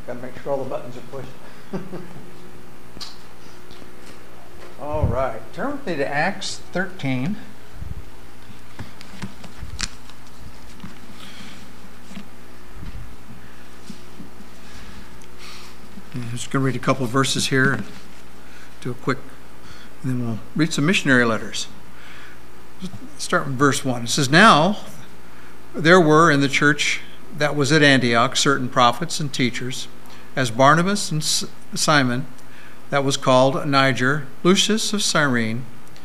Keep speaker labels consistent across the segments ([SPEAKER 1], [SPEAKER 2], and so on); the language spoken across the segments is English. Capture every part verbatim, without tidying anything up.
[SPEAKER 1] Got to make sure all the buttons are pushed. All right. Turn with me to Acts thirteen. I'm just going to read a couple of verses here and do a quick, and then we'll read some missionary letters. Let's start with verse one. It says, "Now there were in the church that was at Antioch certain prophets and teachers, as Barnabas and Simon, that was called Niger, Lucius of Cyrene,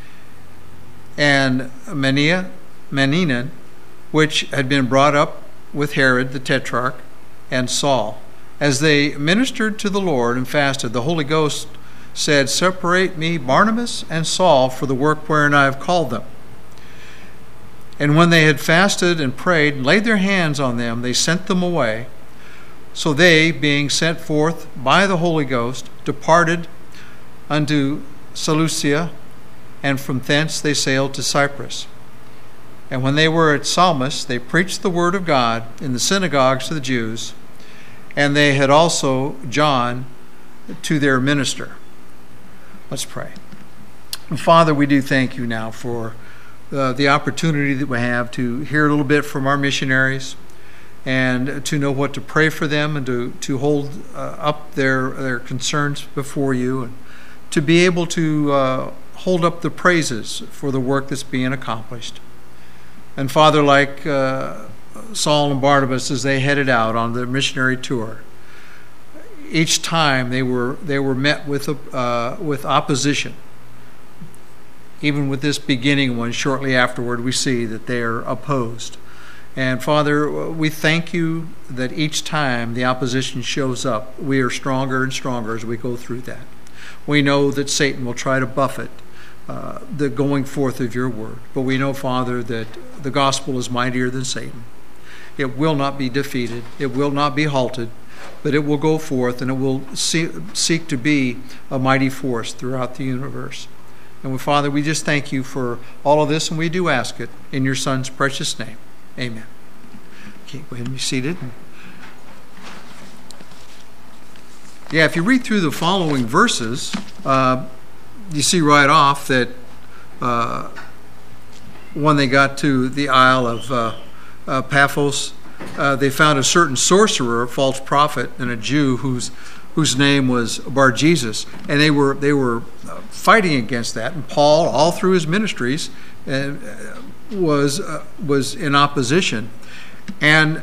[SPEAKER 1] and Mania, Manaen, which had been brought up with Herod the Tetrarch, and Saul. As they ministered to the Lord and fasted, the Holy Ghost said, Separate me Barnabas and Saul for the work wherein I have called them. And when they had fasted and prayed and laid their hands on them, they sent them away. So they, being sent forth by the Holy Ghost, departed unto Seleucia, and from thence they sailed to Cyprus. And when they were at Salmis, they preached the word of God in the synagogues to the Jews, and they had also John to their minister." Let's pray. Father, we do thank you now for uh, the opportunity that we have to hear a little bit from our missionaries, and to know what to pray for them, and to, to hold uh, up their, their concerns before you, and to be able to uh, hold up the praises for the work that's being accomplished. And Father, like uh, Saul and Barnabas, as they headed out on their missionary tour, each time they were they were met with uh, with opposition. Even with this beginning one, shortly afterward, we see that they are opposed. And Father, we thank you that each time the opposition shows up, we are stronger and stronger as we go through that. We know that Satan will try to buffet uh, the going forth of your word. But we know, Father, that the gospel is mightier than Satan. It will not be defeated. It will not be halted, but it will go forth, and it will see, seek to be a mighty force throughout the universe. And Father, we just thank you for all of this, and we do ask it in your Son's precious name. Amen. Okay, go ahead and be seated. Yeah, if you read through the following verses, uh, you see right off that uh, when they got to the Isle of uh, uh, Paphos, uh, they found a certain sorcerer, a false prophet, and a Jew whose whose name was Bar-Jesus, and they were they were fighting against that. And Paul, all through his ministries, uh, was uh, was in opposition. And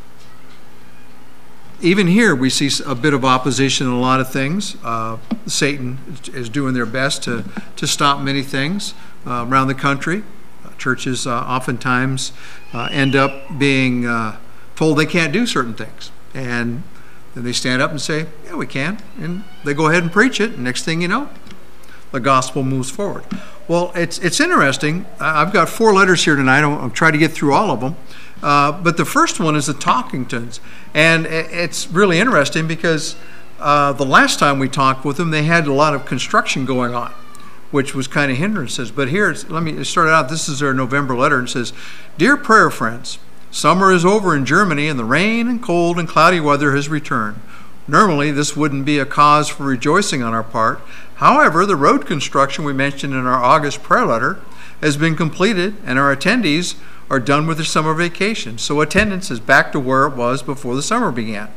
[SPEAKER 1] even here we see a bit of opposition in a lot of things. Uh, Satan is doing their best to, to stop many things uh, around the country. Uh, churches uh, oftentimes uh, end up being uh, told they can't do certain things. And then they stand up and say, yeah, we can. And they go ahead and preach it. And next thing you know, the gospel moves forward. Well, it's it's interesting. I've got four letters here tonight. I'll try to get through all of them. Uh, but the first one is the Talkingtons. And it's really interesting because uh, the last time we talked with them, they had a lot of construction going on, which was kind of hindrances. But here, it's, let me start out. This is their November letter, and it says, Dear prayer friends, summer is over in Germany, and the rain and cold and cloudy weather has returned. Normally, this wouldn't be a cause for rejoicing on our part. However, the road construction we mentioned in our August prayer letter has been completed, and our attendees are done with their summer vacation. So attendance is back to where it was before the summer began.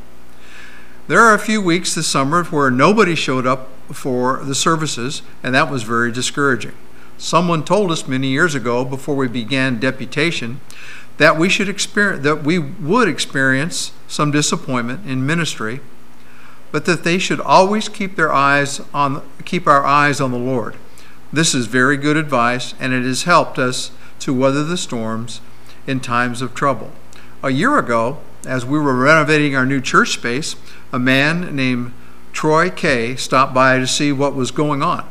[SPEAKER 1] There are a few weeks this summer where nobody showed up for the services, and that was very discouraging. Someone told us many years ago, before we began deputation, that we should experience, that we would experience some disappointment in ministry, but that they should always keep their eyes on keep our eyes on the Lord. This is very good advice, and it has helped us to weather the storms in times of trouble. A year ago, as we were renovating our new church space, a man named Troy Kay stopped by to see what was going on.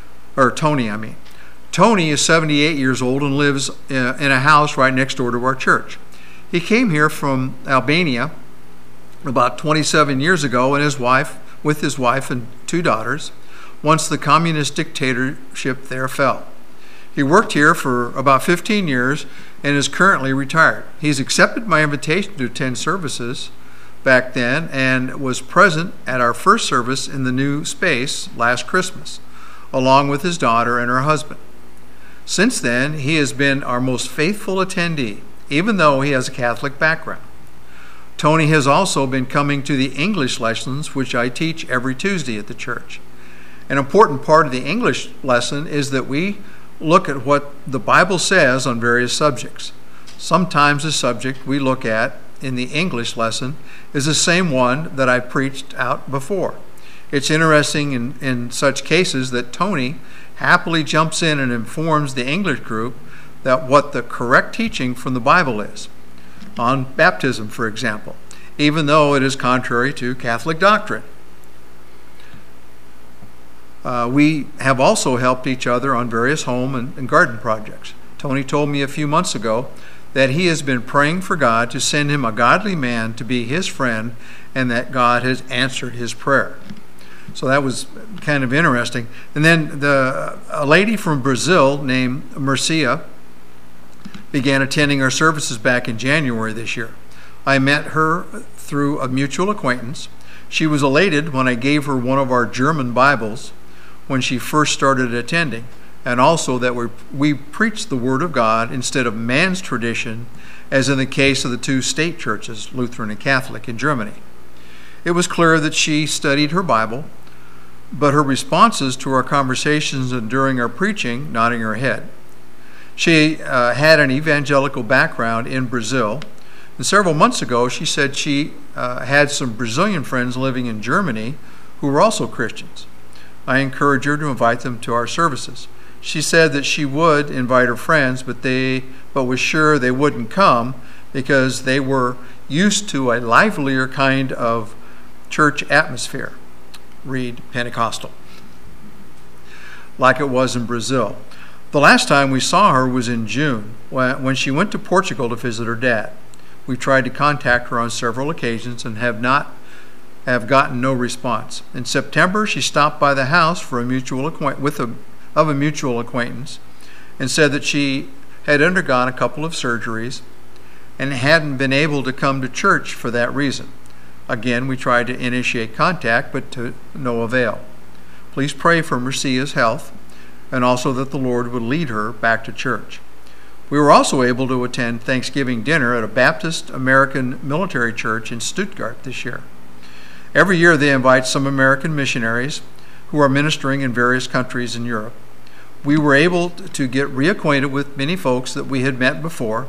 [SPEAKER 1] Or Tony, I mean. Tony is seventy-eight years old and lives in a house right next door to our church. He came here from Albania about twenty-seven years ago, and his wife, with his wife and two daughters, once the communist dictatorship there fell. He worked here for about fifteen years and is currently retired. He's accepted my invitation to attend services back then and was present at our first service in the new space last Christmas, along with his daughter and her husband. Since then, he has been our most faithful attendee, even though he has a Catholic background. Tony has also been coming to the English lessons, which I teach every Tuesday at the church. An important part of the English lesson is that we look at what the Bible says on various subjects. Sometimes the subject we look at in the English lesson is the same one that I preached out before. It's interesting in, in such cases that Tony happily jumps in and informs the English group that what the correct teaching from the Bible is. On baptism, for example, even though it is contrary to Catholic doctrine. Uh, we have also helped each other on various home and, and garden projects. Tony told me a few months ago that he has been praying for God to send him a godly man to be his friend, and that God has answered his prayer. So that was kind of interesting. And then the a lady from Brazil named Mercia began attending our services back in January this year. I met her through a mutual acquaintance. She was elated when I gave her one of our German Bibles when she first started attending, and also that we we preached the Word of God instead of man's tradition, as in the case of the two state churches, Lutheran and Catholic, in Germany. It was clear that she studied her Bible, but her responses to our conversations and during our preaching, nodding her head. She uh, had an evangelical background in Brazil, and several months ago she said she uh, had some Brazilian friends living in Germany who were also Christians. I encouraged her to invite them to our services. She said that she would invite her friends, but they but was sure they wouldn't come because they were used to a livelier kind of church atmosphere. Read Pentecostal, like it was in Brazil. The last time we saw her was in June, when she went to Portugal to visit her dad. We tried to contact her on several occasions and have not have gotten no response. In September, she stopped by the house for a mutual acquaint with a of a mutual acquaintance and said that she had undergone a couple of surgeries and hadn't been able to come to church for that reason. Again, we tried to initiate contact, but to no avail. Please pray for Mercia's health and also that the Lord would lead her back to church. We were also able to attend Thanksgiving dinner at a Baptist American military church in Stuttgart this year. Every year they invite some American missionaries who are ministering in various countries in Europe. We were able to get reacquainted with many folks that we had met before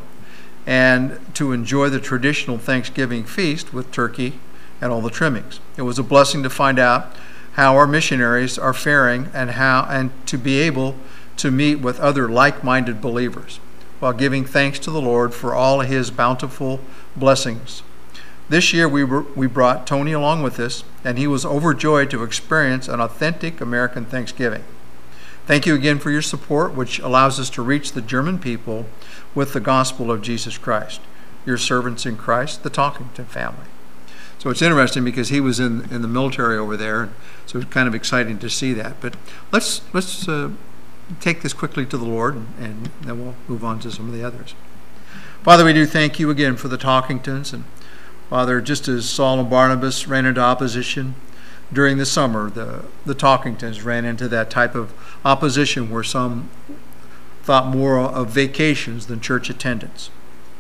[SPEAKER 1] and to enjoy the traditional Thanksgiving feast with turkey and all the trimmings. It was a blessing to find out how our missionaries are faring and how and to be able to meet with other like-minded believers while giving thanks to the Lord for all of his bountiful blessings. This year we were, we brought Tony along with us, and he was overjoyed to experience an authentic American Thanksgiving. Thank you again for your support, which allows us to reach the German people with the gospel of Jesus Christ. Your servants in Christ, the Talkington family. So it's interesting because he was in, in the military over there, so it's kind of exciting to see that. But let's let's uh, take this quickly to the Lord, and, and then we'll move on to some of the others. Father, we do thank you again for the Talkingtons, and Father, just as Saul and Barnabas ran into opposition during the summer, the, the Talkingtons ran into that type of opposition where some thought more of vacations than church attendance,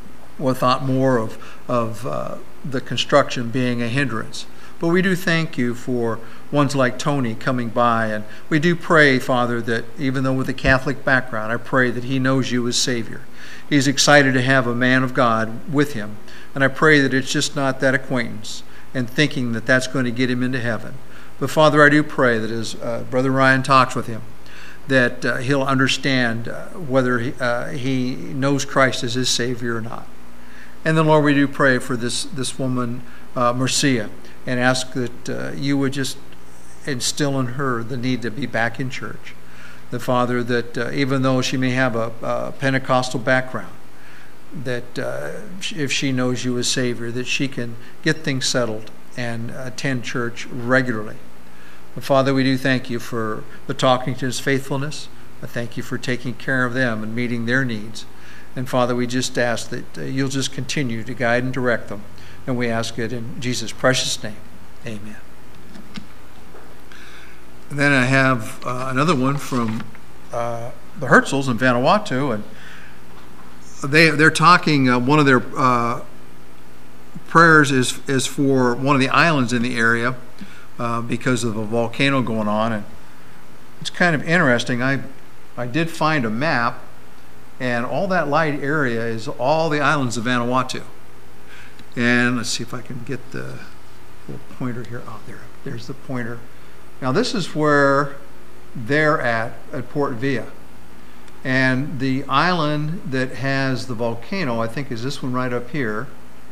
[SPEAKER 1] or thought more of, of uh, the construction being a hindrance. But we do thank you for ones like Tony coming by, and we do pray, Father, that even though with a Catholic background, I pray that he knows you as Savior. He's excited to have a man of God with him. And I pray that it's just not that acquaintance and thinking that that's going to get him into heaven. But Father, I do pray that as uh, Brother Ryan talks with him, that uh, he'll understand uh, whether he, uh, he knows Christ as his Savior or not. And then, Lord, we do pray for this, this woman, uh, Mercia, and ask that uh, you would just instill in her the need to be back in church. The Father, that uh, even though she may have a, a Pentecostal background, that uh, if she knows you as Savior, that she can get things settled and attend church regularly. But Father, we do thank you for the Talkingtons' faithfulness. I thank you for taking care of them and meeting their needs. And Father, we just ask that uh, you'll just continue to guide and direct them And we ask it in Jesus' precious name. Amen. And then I have uh, another one from uh, the Hertzels in Vanuatu, and they they're talking. Uh, one of their uh, prayers is is for one of the islands in the area uh, because of a volcano going on, and it's kind of interesting. I I did find a map, and all that light area is all the islands of Vanuatu. And let's see if I can get the little pointer here. Oh, there, there's the pointer. Now this is where they're at, at Port Vila. And the island that has the volcano, I think, is this one right up here.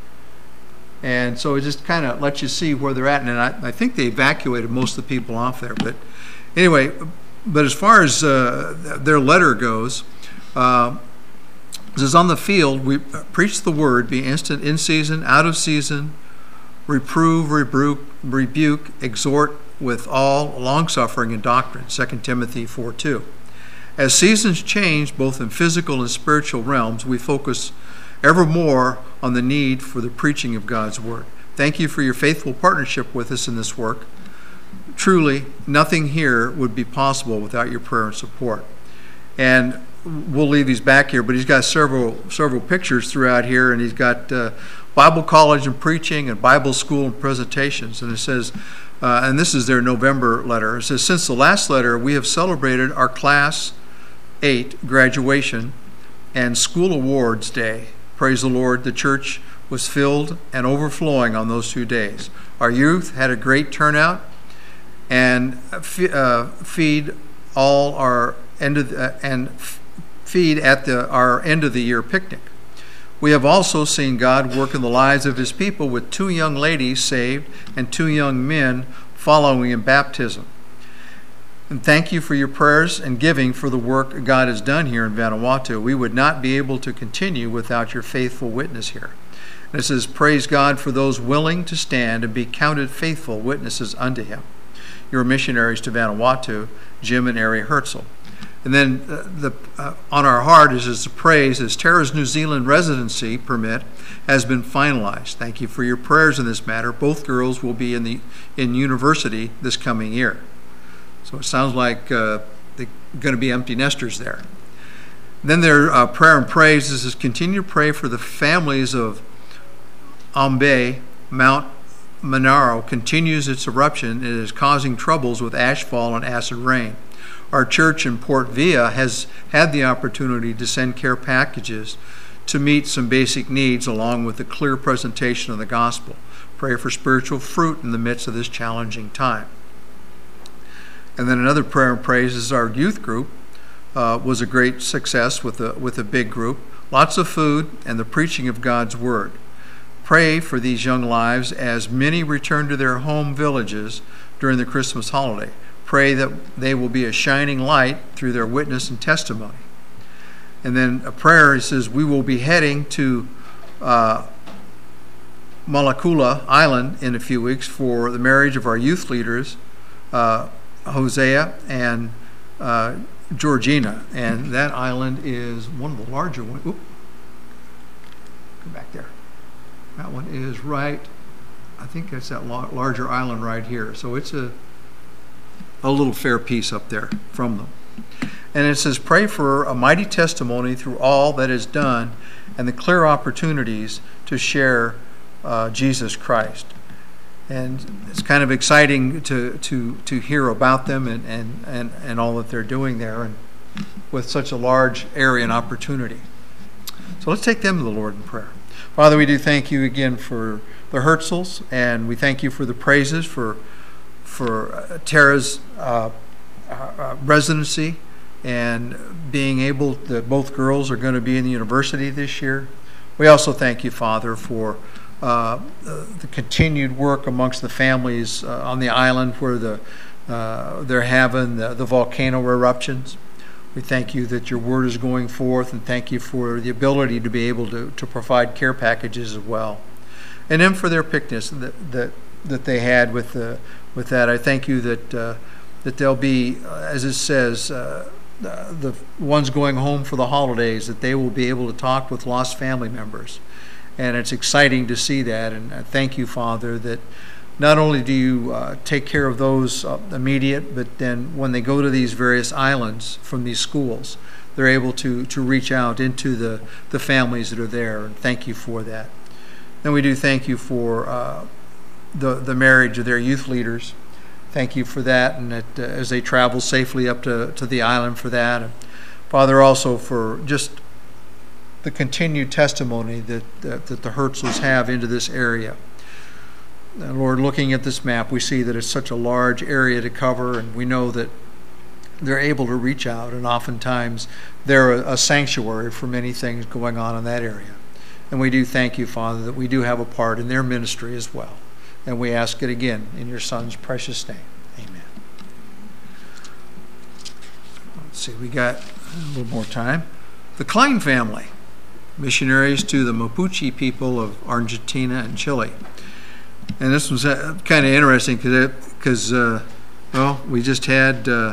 [SPEAKER 1] And so it just kind of lets you see where they're at. And I, I think they evacuated most of the people off there. But anyway, but as far as uh, their letter goes, uh, it says, on the field, we preach the word, be instant in season, out of season, reprove, rebuke, rebuke, exhort with all long-suffering and doctrine, Second Timothy four two. As seasons change, both in physical and spiritual realms, we focus ever more on the need for the preaching of God's word. Thank you for your faithful partnership with us in this work. Truly, nothing here would be possible without your prayer and support. And we'll leave these back here, but he's got several several pictures throughout here, and he's got uh, Bible college and preaching and Bible school and presentations. And it says, uh, and this is their November letter, it says, since the last letter, we have celebrated our class eight graduation and school awards day. Praise the Lord, the church was filled and overflowing on those two days. Our youth had a great turnout and uh, feed all our end of the, uh, and feed at the, our end of the year picnic. We have also seen God work in the lives of his people with two young ladies saved and two young men following in baptism. And thank you for your prayers and giving for the work God has done here in Vanuatu. We would not be able to continue without your faithful witness here. And it says, praise God for those willing to stand and be counted faithful witnesses unto him. Your missionaries to Vanuatu, Jim and Ari Herzl. And then uh, the, uh, on our heart is, is the praise as Tara's New Zealand residency permit has been finalized. Thank you for your prayers in this matter. Both girls will be in the in university this coming year. So it sounds like uh, they're going to be empty nesters there. Then their uh, prayer and praise is continue to pray for the families of Ambe. Mount Monaro continues its eruption. It is causing troubles with ashfall and acid rain. Our church in Port Vila has had the opportunity to send care packages to meet some basic needs along with the clear presentation of the gospel. Pray for spiritual fruit in the midst of this challenging time. And then another prayer and praise is our youth group uh, was a great success with a, with a big group. Lots of food and the preaching of God's word. Pray for these young lives as many return to their home villages during the Christmas holiday. Pray that they will be a shining light through their witness and testimony. And then a prayer, it says, we will be heading to uh, Malakula Island in a few weeks for the marriage of our youth leaders, uh, Hosea and uh, Georgina. And that island is one of the larger ones. Oop. Go back there. That one is right, I think that's that larger island right here. So it's a a little fair piece up there from them. And it says, pray for a mighty testimony through all that is done and the clear opportunities to share uh, Jesus Christ. And it's kind of exciting to to to hear about them and, and, and, and all that they're doing there, and with such a large area and opportunity. So let's take them to the Lord in prayer. Father, we do thank you again for the Herzls, and we thank you for the praises for for uh, Tara's uh, uh, residency and being able that both girls are going to be in the university this year. We also thank you, Father, for uh, the continued work amongst the families uh, on the island where the uh, they're having the, the volcano eruptions. We thank you that your word is going forth, and thank you for the ability to be able to, to provide care packages as well. And then for their picnics that that, that they had with the with that, I thank you that uh, that they'll be, uh, as it says, uh, the, the ones going home for the holidays, that they will be able to talk with lost family members And it's exciting to see that. And I thank you, Father, that not only do you uh, take care of those uh, immediate, but then when they go to these various islands from these schools, they're able to, to reach out into the, the families that are there. And thank you for that. Then we do thank you for uh, the, the marriage of their youth leaders. Thank you for that, and that uh, as they travel safely up to, to the island for that. And Father, also for just the continued testimony that, that, that the Hertzels have into this area. And Lord, looking at this map, we see that it's such a large area to cover, and we know that they're able to reach out, and oftentimes they're a, a sanctuary for many things going on in that area. And we do thank you, Father, that we do have a part in their ministry as well. And we ask it again in your Son's precious name. Amen. Let's see, we got a little more time. The Klein family, missionaries to the Mapuche people of Argentina and Chile. And this was uh, kind of interesting because, uh, well, we just had uh,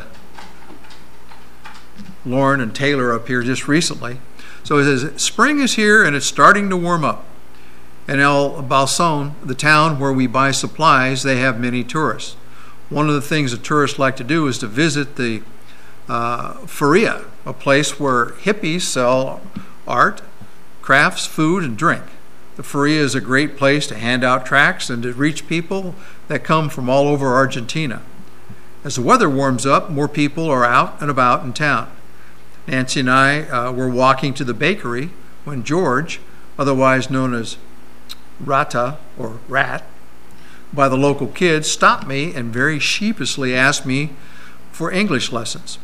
[SPEAKER 1] Lauren and Taylor up here just recently. So it says, spring is here and it's starting to warm up. In El Balson, the town where we buy supplies, they have many tourists. One of the things that tourists like to do is to visit the uh, Feria, a place where hippies sell art, crafts, food, and drink. The Feria is a great place to hand out tracts and to reach people that come from all over Argentina. As the weather warms up, more people are out and about in town. Nancy and I uh, were walking to the bakery when George, otherwise known as Rata, or Rat, by the local kids, stopped me and very sheepishly asked me for English lessons,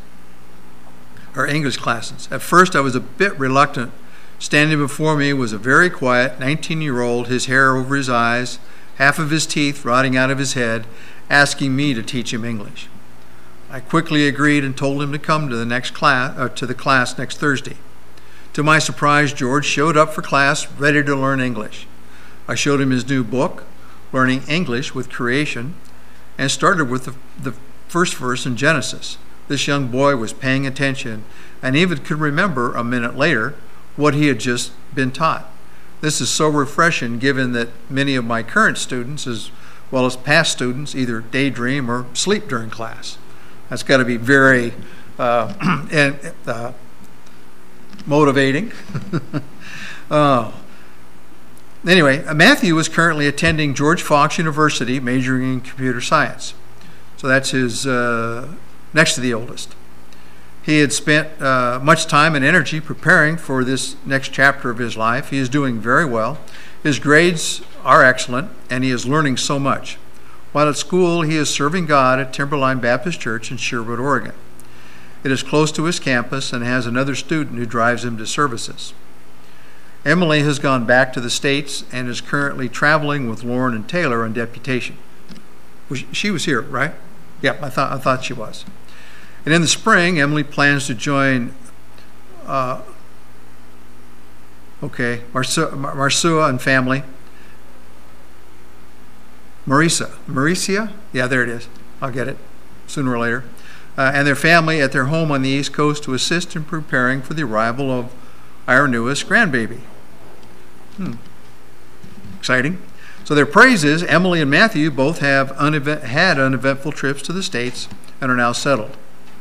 [SPEAKER 1] or English classes. At first I was a bit reluctant. Standing before me was a very quiet nineteen-year-old, his hair over his eyes, half of his teeth rotting out of his head, asking me to teach him English. I quickly agreed and told him to come to the next class, uh, to the class next Thursday. To my surprise, George showed up for class ready to learn English. I showed him his new book, Learning English with Creation, and started with the, the first verse in Genesis. This young boy was paying attention and even could remember a minute later what he had just been taught. This is so refreshing given that many of my current students, as well as past students, either daydream or sleep during class. That's got to be very uh, and, uh, motivating. uh, anyway, Matthew is currently attending George Fox University, majoring in computer science. So that's his uh, next to the oldest. He had spent uh, much time and energy preparing for this next chapter of his life. He is doing very well. His grades are excellent, and he is learning so much. While at school, he is serving God at Timberline Baptist Church in Sherwood, Oregon. It is close to his campus and has another student who drives him to services. Emily has gone back to the States and is currently traveling with Lauren and Taylor on deputation. She was here, right? Yep, I thought I thought she was. And in the spring, Emily plans to join uh, okay, Marsua, Marsua and family. Marisa. Maricia? Yeah, there it is. I'll get it sooner or later. Uh, and their family at their home on the East Coast to assist in preparing for the arrival of our newest grandbaby. Hmm. Exciting. So their praise is Emily and Matthew both have unevent- had uneventful trips to the States and are now settled.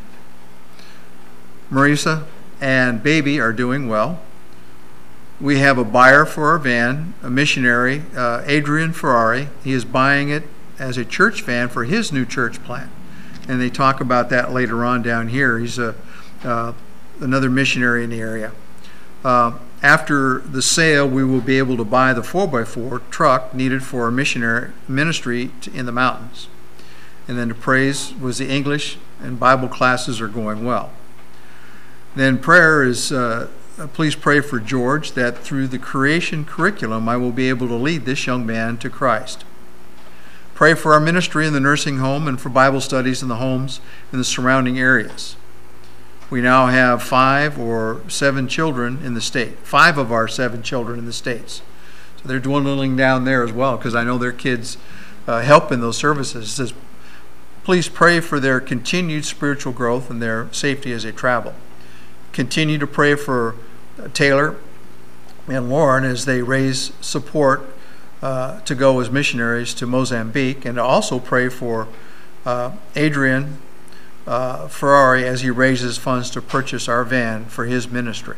[SPEAKER 1] Marisa and baby are doing well. We have a buyer for our van, a missionary, uh, Adrian Ferrari. He is buying it as a church van for his new church plant. And they talk about that later on down here. He's a, uh, another missionary in the area. Uh, after the sale, we will be able to buy the four by four truck needed for a missionary ministry in the mountains. And then the praise was the English and Bible classes are going well. Then prayer is... Uh, Please pray for George that through the creation curriculum I will be able to lead this young man to Christ. Pray for our ministry in the nursing home and for Bible studies in the homes in the surrounding areas. We now have five or seven children in the state, five of our seven children in the States. So they're dwindling down there as well because I know their kids uh, help in those services. It says, please pray for their continued spiritual growth and their safety as they travel. Continue to pray for Taylor and Lauren as they raise support uh, to go as missionaries to Mozambique, and to also pray for uh, Adrian uh, Ferrari as he raises funds to purchase our van for his ministry.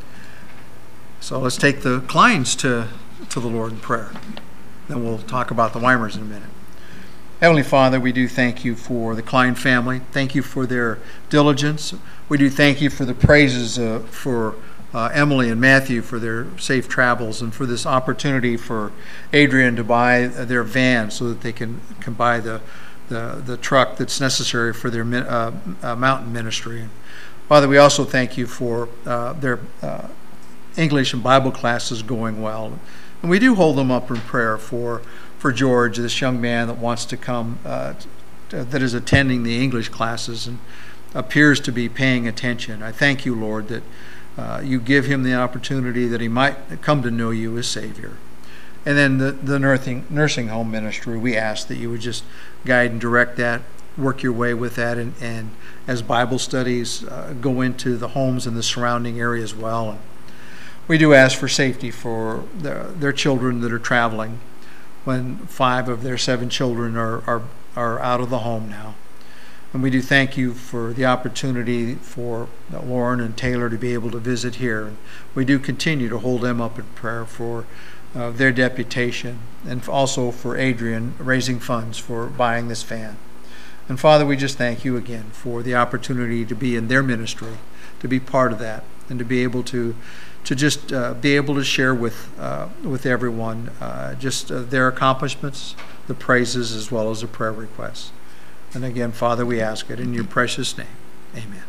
[SPEAKER 1] So let's take the Kleins to, to the Lord in prayer. Then we'll talk about the Weimers in a minute. Heavenly Father, we do thank you for the Klein family. Thank you for their diligence. We do thank you for the praises uh, for uh, Emily and Matthew for their safe travels, and for this opportunity for Adrian to buy their van so that they can, can buy the, the, the truck that's necessary for their uh, uh, mountain ministry. Father, we also thank you for uh, their uh, English and Bible classes going well. And we do hold them up in prayer for, for George, this young man that wants to come, uh, t- that is attending the English classes and appears to be paying attention. I thank you, Lord, that uh, you give him the opportunity that he might come to know you as Savior. And then the, the nursing, nursing home ministry, we ask that you would just guide and direct that, work your way with that, and, and as Bible studies uh, go into the homes and the surrounding area as well. And we do ask for safety for their, their children that are traveling, when five of their seven children are, are, are out of the home now. And we do thank you for the opportunity for Lauren and Taylor to be able to visit here. We do continue to hold them up in prayer for uh, their deputation, and also for Adrian raising funds for buying this van. And Father, we just thank you again for the opportunity to be in their ministry, to be part of that, and to be able to to just uh, be able to share with uh, with everyone uh, just uh, their accomplishments, the praises, as well as the prayer requests. And again, Father, we ask it in your precious name. Amen.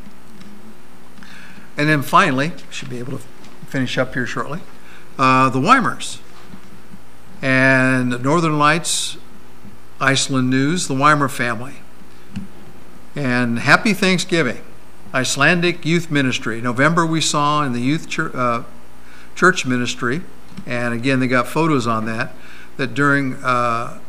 [SPEAKER 1] And then finally, should be able to finish up here shortly, uh, the Weimers. And the Northern Lights, Iceland News, the Weimer family. And happy Thanksgiving. Icelandic Youth Ministry. November we saw in the youth church, uh, church ministry, and again they got photos on that, that during uh,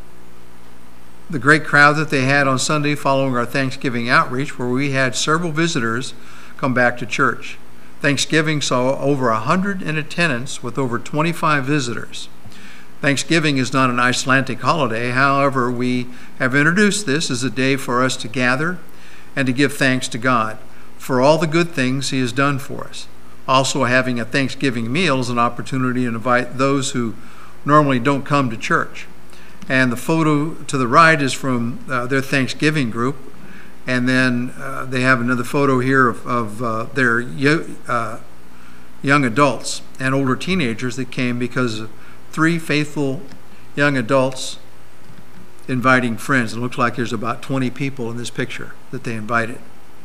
[SPEAKER 1] the great crowd that they had on Sunday following our Thanksgiving outreach, where we had several visitors come back to church. Thanksgiving saw over one hundred in attendance with over twenty-five visitors. Thanksgiving is not an Icelandic holiday. However, we have introduced this as a day for us to gather and to give thanks to God for all the good things he has done for us. Also, having a Thanksgiving meal is an opportunity to invite those who normally don't come to church. And the photo to the right is from uh, their Thanksgiving group. And then uh, they have another photo here of, of uh, their yo- uh, young adults and older teenagers that came because of three faithful young adults inviting friends. It looks like there's about twenty people in this picture that they invited.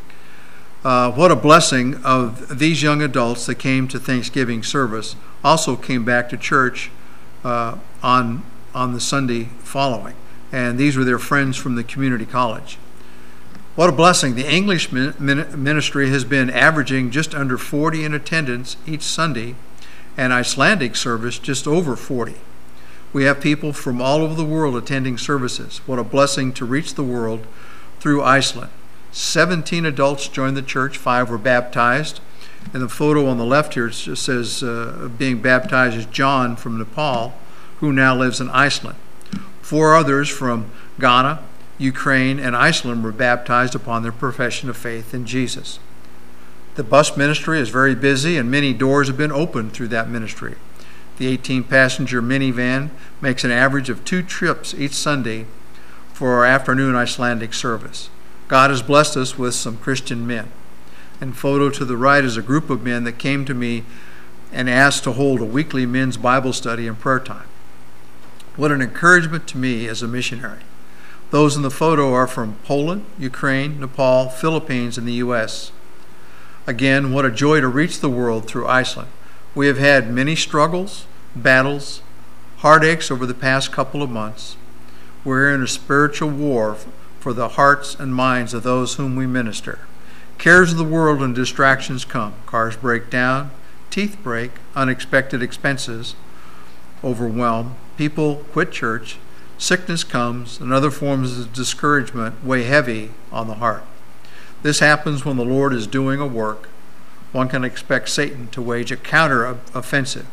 [SPEAKER 1] Uh, what a blessing of these young adults that came to Thanksgiving service, also came back to church uh, on, on the Sunday following. And these were their friends from the community college. What a blessing. The English ministry has been averaging just under forty in attendance each Sunday, and Icelandic service just over forty. We have people from all over the world attending services. What a blessing to reach the world through Iceland. seventeen adults joined the church, five were baptized. And the photo on the left here just says uh, being baptized is John from Nepal, who now lives in Iceland. Four others from Ghana, Ukraine, and Iceland were baptized upon their profession of faith in Jesus. The bus ministry is very busy, and many doors have been opened through that ministry. The eighteen-passenger minivan makes an average of two trips each Sunday for our afternoon Icelandic service. God has blessed us with some Christian men. And photo to the right is a group of men that came to me and asked to hold a weekly men's Bible study and prayer time. What an encouragement to me as a missionary. Those in the photo are from Poland, Ukraine, Nepal, Philippines, and the U S Again, what a joy to reach the world through Iceland. We have had many struggles, battles, heartaches over the past couple of months. We're in a spiritual war for the hearts and minds of those whom we minister. Cares of the world and distractions come. Cars break down, teeth break, unexpected expenses overwhelm. People quit church, sickness comes, and other forms of discouragement weigh heavy on the heart. This happens when the Lord is doing a work. One can expect Satan to wage a counter-offensive,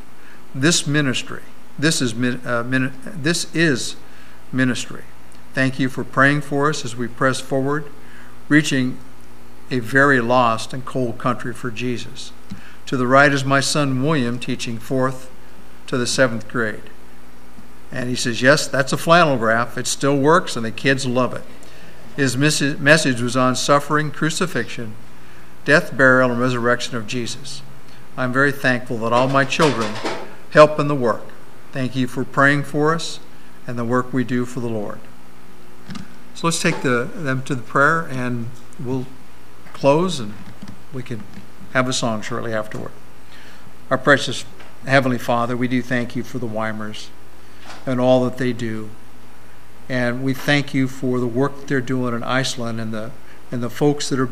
[SPEAKER 1] this ministry. This is uh, min- this is ministry. Thank you for praying for us as we press forward, reaching a very lost and cold country for Jesus. To the right is my son William, teaching fourth to the seventh grade. And he says, yes, that's a flannel graph. It still works, and the kids love it. His message was on suffering, crucifixion, death, burial, and resurrection of Jesus. I'm very thankful that all my children help in the work. Thank you for praying for us and the work we do for the Lord. So let's take the, them to the prayer, and we'll close, and we can have a song shortly afterward. Our precious Heavenly Father, we do thank you for the Weimers and all that they do. And we thank you for the work that they're doing in Iceland, and the and the folks that are